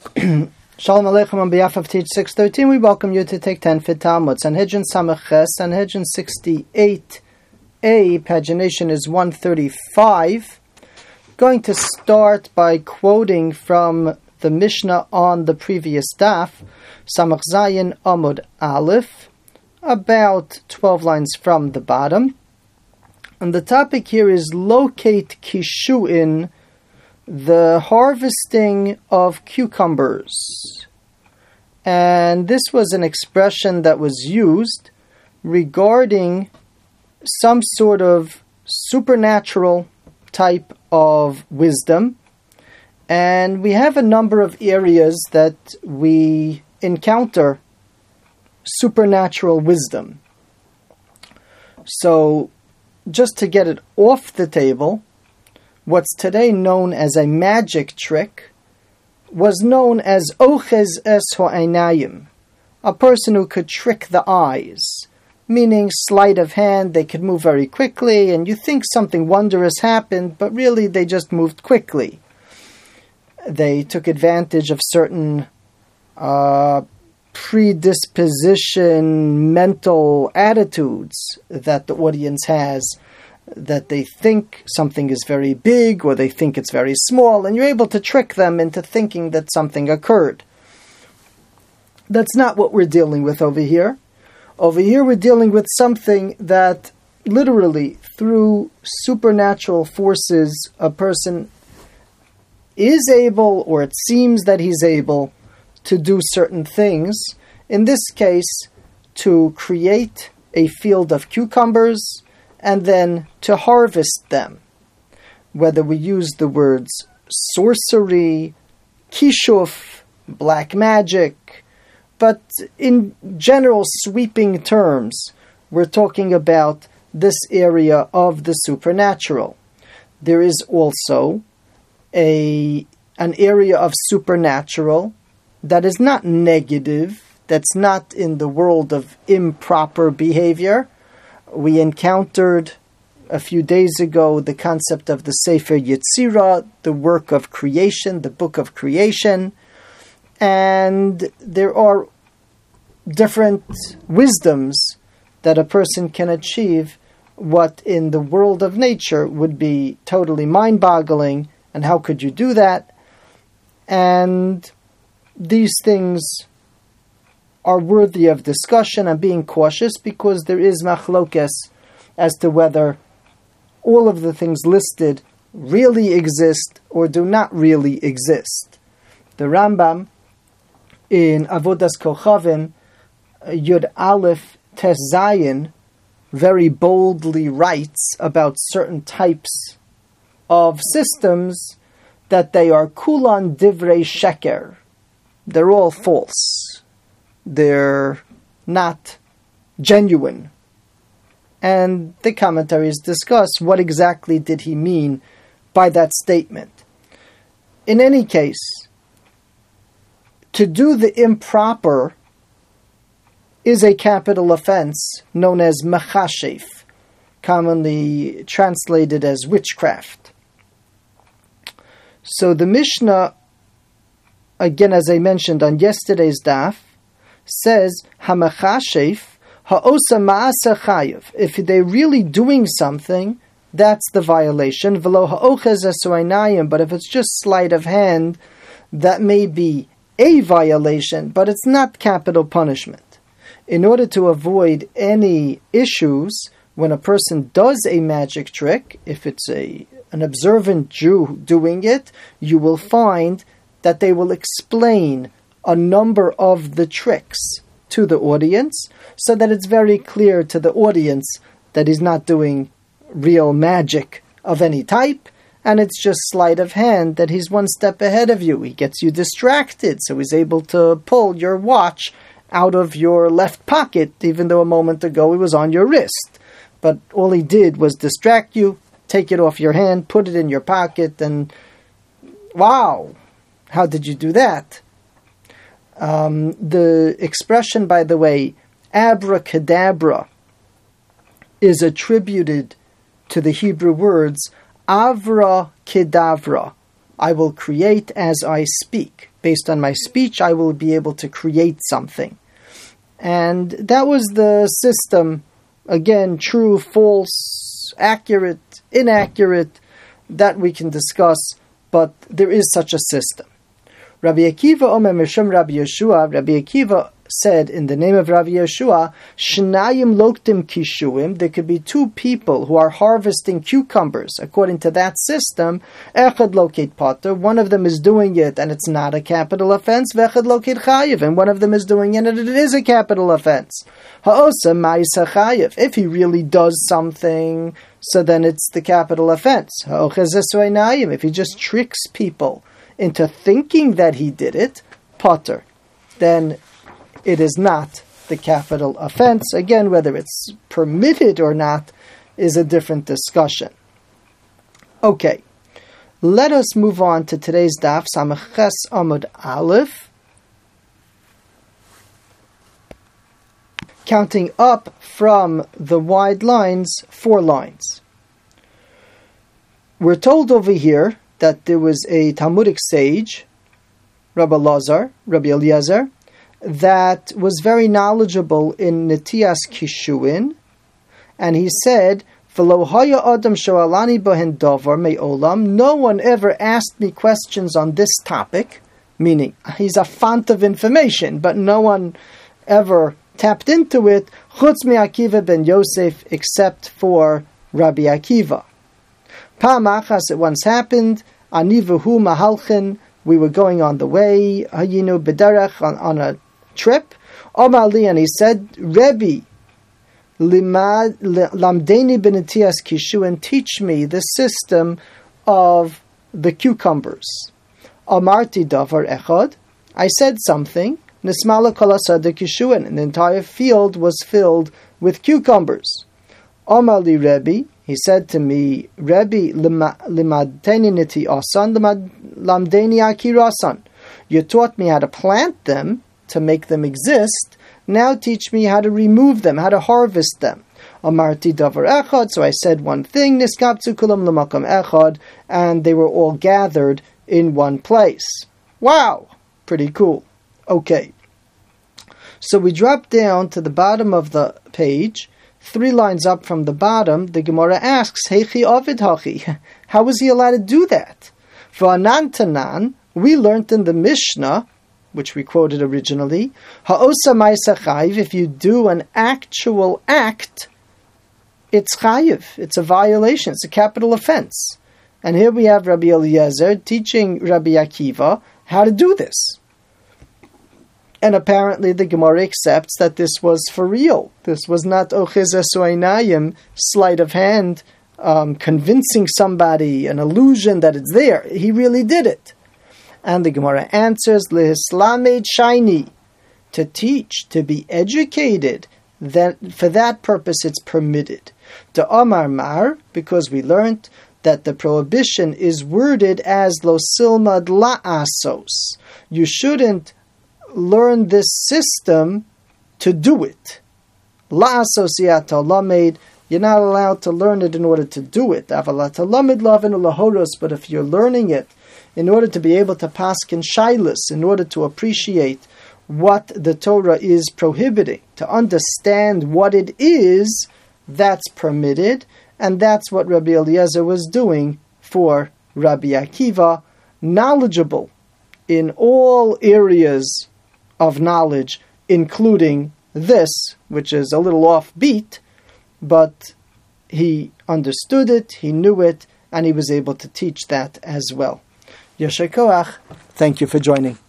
Shalom Aleichem on behalf of Teach 613. We welcome you to take 10 Fit Talmud. Sanhedrin Samach Ches, Sanhedrin 68a, pagination is 135. Going to start by quoting from the Mishnah on the previous daf, Samach Zayin Amud Aleph, about 12 lines from the bottom. And the topic here is locate kishuin, the harvesting of cucumbers. And this was an expression that was used regarding some sort of supernatural type of wisdom. And we have a number of areas that we encounter supernatural wisdom. So, just to get it off the table, what's today known as a magic trick was known as ochez es ha'einayim, a person who could trick the eyes, meaning sleight of hand. They could move very quickly, and you think something wondrous happened, but really they just moved quickly. They took advantage of certain predisposition, mental attitudes that the audience has, that they think something is very big or they think it's very small, and you're able to trick them into thinking that something occurred. That's not what we're dealing with over here. Over here we're dealing with something that literally through supernatural forces a person is able, or it seems that he's able, to do certain things. In this case, to create a field of cucumbers and then to harvest them. Whether we use the words sorcery, kishuf, black magic, but in general sweeping terms, we're talking about this area of the supernatural. There is also an area of supernatural that is not negative, that's not in the world of improper behavior. We encountered a few days ago the concept of the Sefer Yetzirah, the work of creation, the book of creation, and there are different wisdoms that a person can achieve, what in the world of nature would be totally mind-boggling, and how could you do that? And these things are worthy of discussion and being cautious, because there is machlokes as to whether all of the things listed really exist or do not really exist. The Rambam in Avodas Kochavim, Yud Aleph Tes Zayin, very boldly writes about certain types of systems that they are kulan divrei sheker. They're all false. They're not genuine. And the commentaries discuss what exactly did he mean by that statement. In any case, to do the improper is a capital offense known as machashef, commonly translated as witchcraft. So the Mishnah, again as I mentioned on yesterday's daf, says hamachashef ha'osa ma'asa chayev. If they're really doing something, that's the violation. V'lo ha'ochez es ha'einayim. But if it's just sleight of hand, that may be a violation, but it's not capital punishment. In order to avoid any issues when a person does a magic trick, if it's an observant Jew doing it, you will find that they will explain a number of the tricks to the audience, so that it's very clear to the audience that he's not doing real magic of any type, and it's just sleight of hand, that he's one step ahead of you. He gets you distracted, so he's able to pull your watch out of your left pocket, even though a moment ago it was on your wrist. But all he did was distract you, take it off your hand, put it in your pocket, and wow, how did you do that? The expression, by the way, abracadabra, is attributed to the Hebrew words avra kedavra, I will create as I speak. Based on my speech, I will be able to create something. And that was the system, again, true, false, accurate, inaccurate, that we can discuss, but there is such a system. Rabbi Akiva Omer Mishum Rabbi Yeshua, Rabbi Akiva said in the name of Rabbi Yeshua, Shnayim Loktim Kishuim, there could be two people who are harvesting cucumbers. According to that system, Echad Lokit Potter, one of them is doing it and it's not a capital offense, Vechad Lokit Chayiv, and one of them is doing it and it is a capital offense. Ha'osa Ma'isa Chayiv, if he really does something, so then it's the capital offense. Ha'ochez Esreinayim, if he just tricks people into thinking that he did it, Potter, then it is not the capital offense. Again, whether it's permitted or not is a different discussion. Okay, let us move on to today's daf, Samach Ches Amud Aleph. Counting up from the wide lines, 4 lines. We're told over here that there was a Talmudic sage, Rabbi Eliezer, that was very knowledgeable in Netias Kishuin, and he said, "V'lo haya adam sho'alani bohen davar me'olam." No one ever asked me questions on this topic, meaning he's a font of information, but no one ever tapped into it, chutz me'Akiva ben Yosef, except for Rabbi Akiva. Pa'am achas, it once happened, ani v'hu mahalchen, we were going on the way, hayinu b'derech, on a trip. Omar li, and he said, Rebbe, lamdeni b'netias kishuin, teach me the system of the cucumbers. Amarti davar echad, I said something, nismala kol asada kishuin, and the entire field was filled with cucumbers. Omar li Rebbe, he said to me, Rebbe, limadeni neti asan, lamdeni akirasan. You taught me how to plant them, to make them exist. Now teach me how to remove them, how to harvest them. Amarti davar echad, so I said one thing, niskaptzu kulam l'makam echad, and they were all gathered in one place. Wow! Pretty cool. Okay. So we drop down to the bottom of the page, 3 lines up from the bottom, the Gemara asks, Heichi Ovid Hachi, how was he allowed to do that? V'anan tanan, we learned in the Mishnah, which we quoted originally, Ha'osa ma'isa chayiv, if you do an actual act, it's chayiv, it's a violation, it's a capital offense. And here we have Rabbi Eliezer teaching Rabbi Akiva how to do this. And apparently the Gemara accepts that this was for real. This was not ochez esuainayim, sleight of hand, convincing somebody, an illusion that it's there. He really did it. And the Gemara answers, Lehislamed shaini, to teach, to be educated, that for that purpose it's permitted. To Omar Mar, because we learned that the prohibition is worded as lo silmad la'asos. You shouldn't learn this system to do it. La'asosiyata lamed, you're not allowed to learn it in order to do it. Avalata lamed lavenu lahoros, but if you're learning it in order to be able to paskin shailas, in order to appreciate what the Torah is prohibiting, to understand what it is, that's permitted, and that's what Rabbi Eliezer was doing for Rabbi Akiva, knowledgeable in all areas of knowledge, including this, which is a little offbeat, but he understood it, he knew it, and he was able to teach that as well. Yasher koach. Thank you for joining.